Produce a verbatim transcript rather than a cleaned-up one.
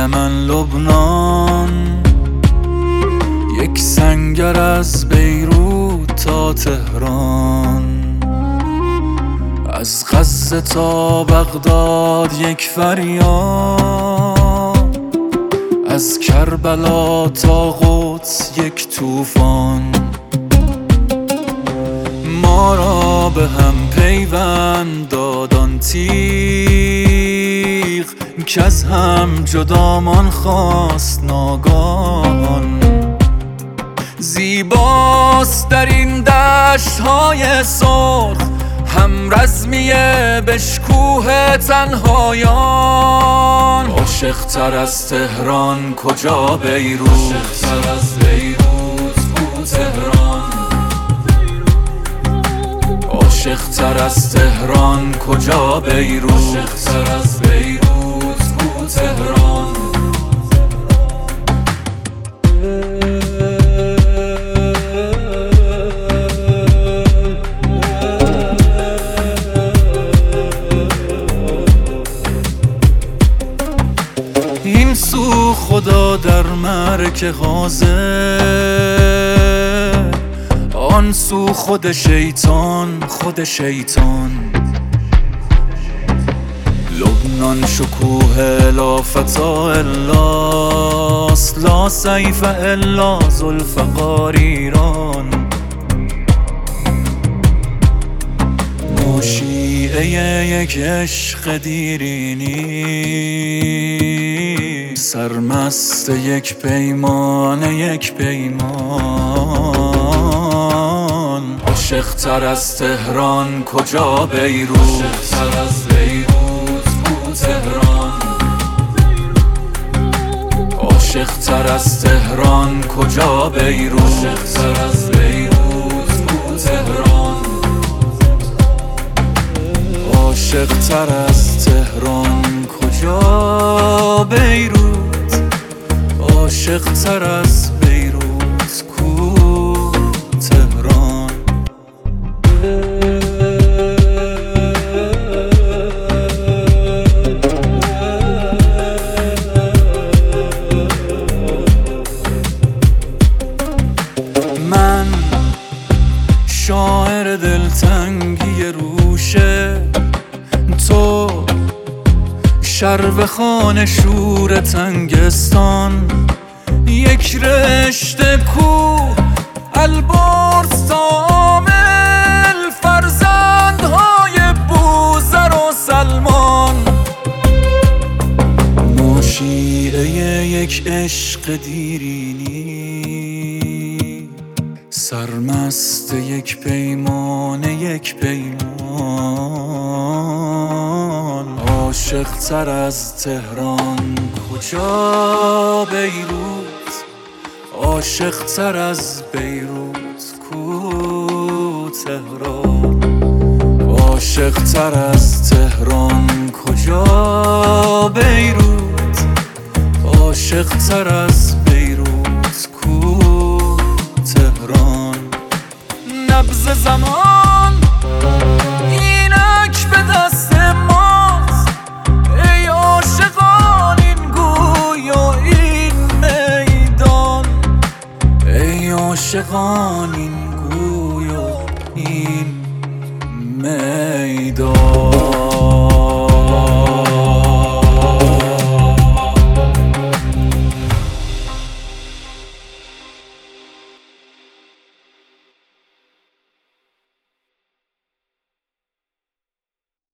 دل من لبنان، یک سنگر از بیروت تا تهران، از غزه تا بغداد یک فریاد، از کربلا تا قدس یک طوفان. ما را به هم پیوند داد آن تیغ که از هم جدامان خواست ناگهان. زیباست در این دشت‌های سرخ هم رزمی بشکوه تنهایان. عاشق تر از تهران کجا بیروت، عاشق تر از بیروت کو تهران. عاشق تر از تهران کجا بیروت، عاشق تر از بیروت کو تهران. این سو خدا در مرک حاضر، آن سو خود شیطان خود شیطان. لبنان شکوه لا فتا الاست، لا سیف الا ذوالفقار ایران. ما شیعه یک عشق دیرینی، سرمست یک پیمان یک پیمان. عاشق تر از تهران کجا بیروت، عاشق تر از بیروت کو تهران. عاشق تر از تهران کجا بیروت، عاشق تر از بیروت کو تهران. عاشق تر از تهران کجا بیروت، عاشق تر از بیروت کو تهران. من شاعر دلتنگی روشه، تو شرب خانه شور تنگستان. یک رشته کوه البرز تا عامل، فرزندهای بوذر و سلمان. ما شیعه یک عشق دیرینی، سرمست یک پیمان یک پیمان. عاشق تر از تهران کجا بیروت، عاشق تر از بیروت کو تهران. عاشق تر از تهران کجا بیروت، عاشق تر از بیروت کو تهران. نبض زمان اینک به دست ماست، ای عاشقان این گوی و این میدان. ای عاشقان این گوی و این میدان.